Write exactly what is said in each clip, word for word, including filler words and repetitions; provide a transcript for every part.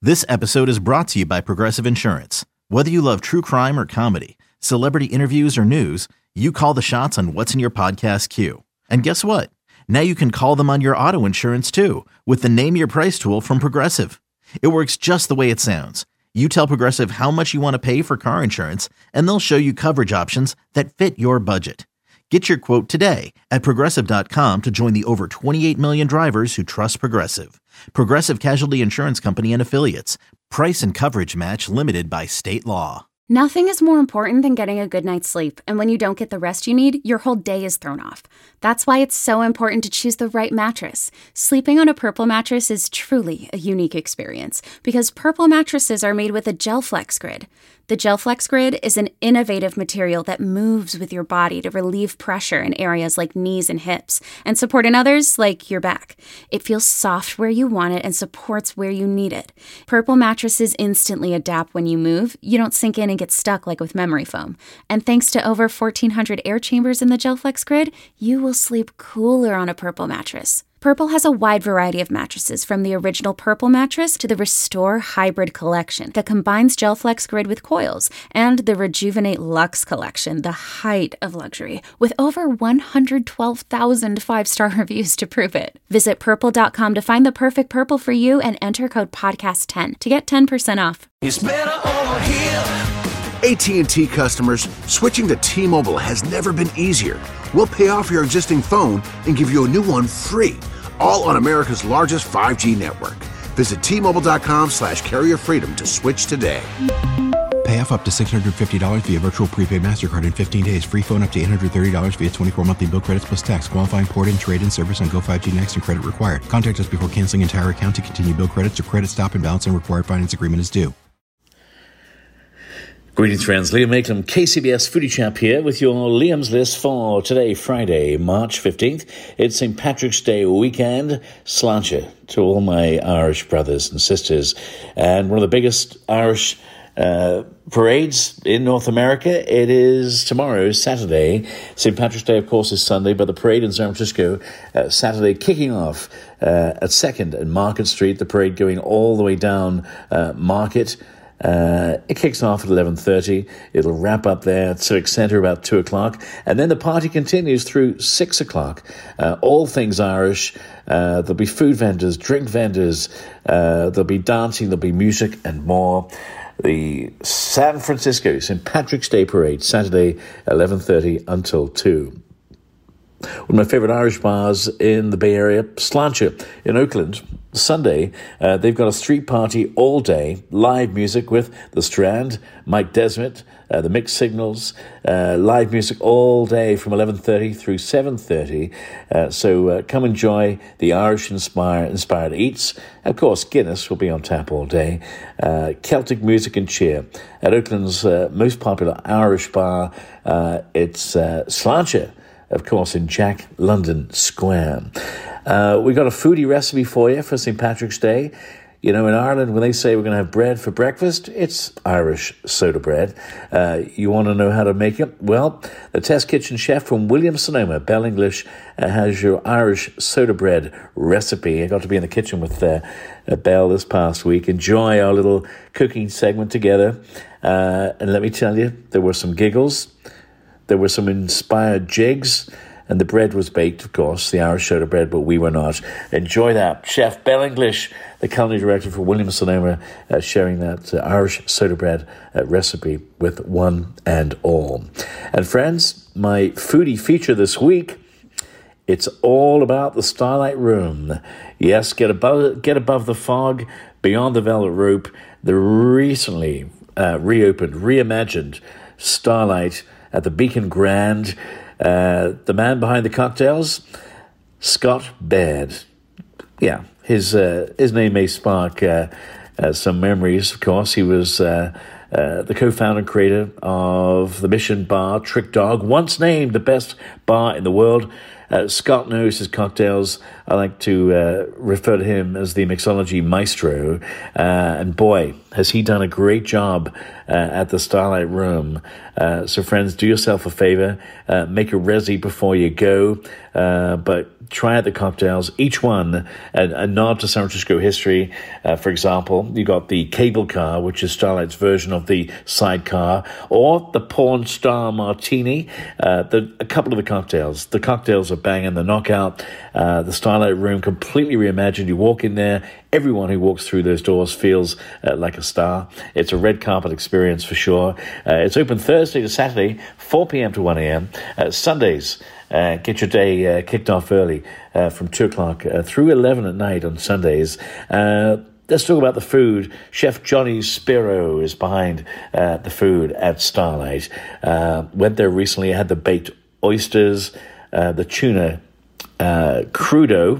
This episode is brought to you by Progressive Insurance. Whether you love true crime or comedy, celebrity interviews or news, you call the shots on what's in your podcast queue. And guess what? Now you can call them on your auto insurance too with the Name Your Price tool from Progressive. It works just the way it sounds. You tell Progressive how much you want to pay for car insurance, and they'll show you coverage options that fit your budget. Get your quote today at Progressive dot com to join the over twenty-eight million drivers who trust Progressive. Progressive Casualty Insurance Company and Affiliates. Price and coverage match limited by state law. Nothing is more important than getting a good night's sleep, and when you don't get the rest you need, your whole day is thrown off. That's why it's so important to choose the right mattress. Sleeping on a Purple mattress is truly a unique experience because Purple mattresses are made with a GelFlex grid. The GelFlex grid is an innovative material that moves with your body to relieve pressure in areas like knees and hips and support in others like your back. It feels soft where you want it and supports where you need it. Purple mattresses instantly adapt when you move. You don't sink in and get stuck like with memory foam. And thanks to over fourteen hundred air chambers in the GelFlex grid, you will sleep cooler on a Purple mattress. Purple has a wide variety of mattresses, from the original Purple mattress to the Restore Hybrid collection that combines GelFlex grid with coils, and the Rejuvenate Luxe collection, the height of luxury, with over one hundred twelve thousand five-star reviews to prove it. Visit purple dot com to find the perfect Purple for you and enter code podcast ten to get ten percent off. It's better over here. A T and T customers, switching to T-Mobile has never been easier. We'll pay off your existing phone and give you a new one free, all on America's largest five G network. Visit T Mobile dot com slash carrier freedom to switch today. Pay off up to six hundred fifty dollars via virtual prepaid MasterCard in fifteen days. Free phone up to eight hundred thirty dollars via twenty-four monthly bill credits plus tax. Qualifying port-in, trade-in service on Go five G Next and credit required. Contact us before canceling entire account to continue bill credits or credit stop and balance and required finance agreement is due. Greetings, friends. Liam Maitland, K C B S Foodie Chap here with your Liam's List for today, Friday, March fifteenth. It's Saint Patrick's Day weekend. Sláinte to all my Irish brothers and sisters. And one of the biggest Irish uh, parades in North America, it is tomorrow, Saturday. Saint Patrick's Day, of course, is Sunday, but the parade in San Francisco, uh, Saturday, kicking off uh, at second and Market Street. The parade going all the way down uh, Market. Uh, it kicks off at eleven thirty. It'll wrap up there at Civic Center about two o'clock. And then the party continues through six o'clock. Uh, all things Irish. Uh, there'll be food vendors, drink vendors. Uh, there'll be dancing, there'll be music and more. The San Francisco Saint Patrick's Day Parade, Saturday, eleven thirty until two. One of my favorite Irish bars in the Bay Area, Sláinte in Oakland. Sunday, uh, they've got a street party all day, live music with The Strand, Mike Desmond, uh, the Mixed Signals, uh, live music all day from eleven thirty through seven thirty. Uh, so uh, come enjoy the Irish inspire, inspired eats. Of course, Guinness will be on tap all day. Uh, Celtic music and cheer at Oakland's uh, most popular Irish bar. Uh, it's uh, Sláinte, of course, in Jack London Square. Uh, we got a foodie recipe for you for Saint Patrick's Day. You know, in Ireland, when they say we're going to have bread for breakfast, it's Irish soda bread. Uh, you want to know how to make it? Well, the Test Kitchen chef from Williams-Sonoma, Bell English, uh, has your Irish soda bread recipe. I got to be in the kitchen with uh, uh, Bell this past week. Enjoy our little cooking segment together. Uh, and let me tell you, there were some giggles. There were some inspired jigs, and the bread was baked, of course, the Irish soda bread, but we were not. Enjoy that. Chef Bell English, the culinary director for Williams-Sonoma, uh, sharing that uh, Irish soda bread uh, recipe with one and all. And friends, my foodie feature this week, it's all about the Starlight Room. Yes, get above, get above the fog, beyond the velvet rope, the recently uh, reopened, reimagined Starlight at the Beacon Grand. Uh, the man behind the cocktails, Scott Baird. Yeah, his uh, his name may spark uh, uh, some memories, of course. He was uh, uh, the co-founder and creator of the Mission Bar Trick Dog, once named the best bar in the world. Uh, Scott knows his cocktails I like to uh, refer to him as the mixology maestro. Uh, and boy, has he done a great job uh, at the Starlight Room. Uh, so friends, do yourself a favor. Uh, make a resi before you go. Uh, but try out the cocktails, each one a, a nod to San Francisco history. Uh, for example, you got the cable car, which is Starlight's version of the sidecar, or the porn star martini. Uh, the, a couple of the cocktails. The cocktails are banging, the knockout. Uh, the Starlight Room completely reimagined. You walk in there, everyone who walks through those doors feels uh, like a star. It's a red carpet experience for sure. Uh, it's open Thursday to Saturday, four p.m. to one a.m. Uh, Sundays, Uh, get your day uh, kicked off early uh, from two o'clock uh, through eleven at night on Sundays. Uh, let's talk about the food. Chef Johnny Spiro is behind uh, the food at Starlight. Uh, went there recently, had the baked oysters, uh, the tuna uh, crudo,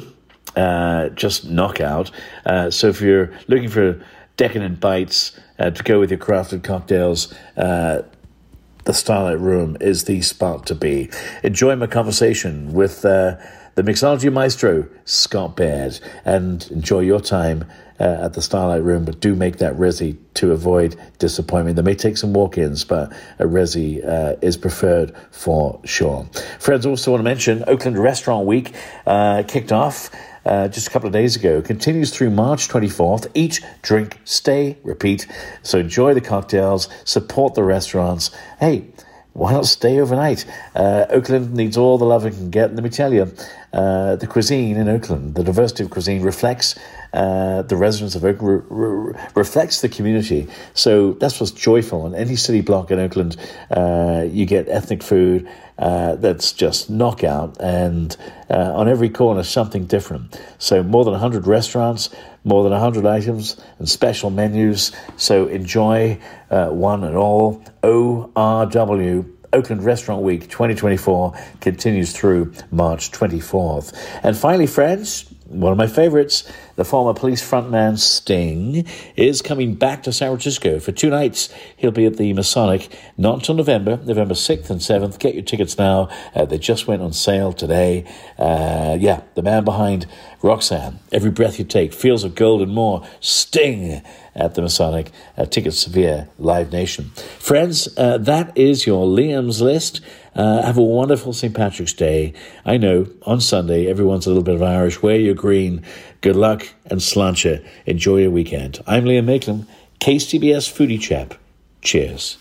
uh, just knockout. Uh, so if you're looking for decadent bites uh, to go with your crafted cocktails, uh, the Starlight Room is the spot to be. Enjoy my conversation with uh, the mixology maestro, Scott Baird, and enjoy your time uh, at the Starlight Room, but do make that resi to avoid disappointment. They may take some walk-ins, but a resi uh, is preferred for sure. Friends, also want to mention Oakland Restaurant Week uh, kicked off Uh, just a couple of days ago, continues through March twenty-fourth. Eat, drink, stay, repeat. So enjoy the cocktails, support the restaurants. Hey, why not stay overnight? Uh, Oakland needs all the love it can get. Let me tell you, uh, the cuisine in Oakland, the diversity of cuisine reflects uh, the residents of Oakland, re- re- reflects the community. So that's what's joyful. In any city block in Oakland, uh, you get ethnic food uh, that's just knockout, and uh, on every corner, something different. So more than one hundred restaurants, more than one hundred items and special menus. So enjoy uh, one and all. O R W, Oakland Restaurant Week twenty twenty-four, continues through March twenty-fourth. And finally, friends, one of my favorites, the former Police frontman Sting is coming back to San Francisco for two nights. He'll be at the Masonic, not until November, November sixth and seventh. Get your tickets now. Uh, they just went on sale today. Uh, yeah, the man behind Roxanne, Every Breath You Take, Fields of Gold and more. Sting at the Masonic. Uh, tickets via Live Nation. Friends, uh, that is your Liam's List. Uh, have a wonderful Saint Patrick's Day. I know, on Sunday, everyone's a little bit of Irish. Wear your green. Good luck and sláinte. Enjoy your weekend. I'm Liam Maitland, K C B S Foodie Chap. Cheers.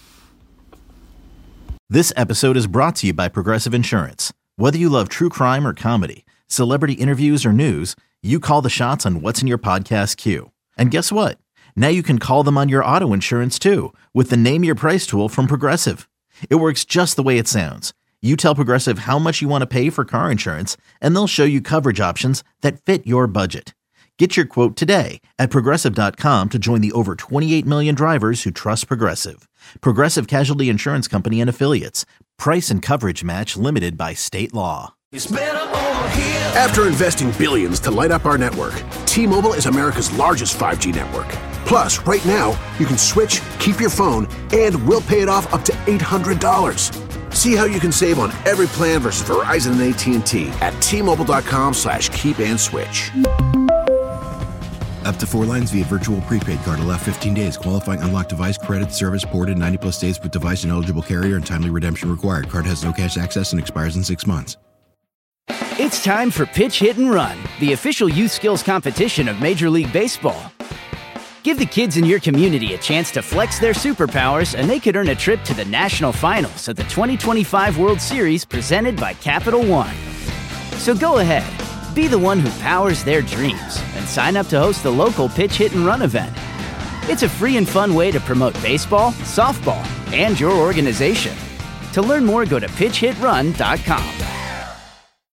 This episode is brought to you by Progressive Insurance. Whether you love true crime or comedy, celebrity interviews or news, you call the shots on what's in your podcast queue. And guess what? Now you can call them on your auto insurance too, with the Name Your Price tool from Progressive. It works just the way it sounds. You tell Progressive how much you want to pay for car insurance, and they'll show you coverage options that fit your budget. Get your quote today at Progressive dot com to join the over twenty-eight million drivers who trust Progressive. Progressive Casualty Insurance Company and Affiliates. Price and coverage match limited by state law. It's better over here. After investing billions to light up our network, T-Mobile is America's largest five G network. Plus, right now, you can switch, keep your phone, and we'll pay it off up to eight hundred dollars. See how you can save on every plan versus Verizon and A T and T at T-Mobile.com slash keep and switch. Up to four lines via virtual prepaid card. Allow fifteen days. Qualifying unlocked device credit service ported ninety plus days with device and eligible carrier and timely redemption required. Card has no cash access and expires in six months. It's time for Pitch, Hit, and Run, the official youth skills competition of Major League Baseball. Give the kids in your community a chance to flex their superpowers, and they could earn a trip to the national finals of the twenty twenty-five World Series presented by Capital One. So go ahead, be the one who powers their dreams, and sign up to host the local Pitch, Hit, and Run event. It's a free and fun way to promote baseball, softball, and your organization. To learn more, go to pitch hit run dot com.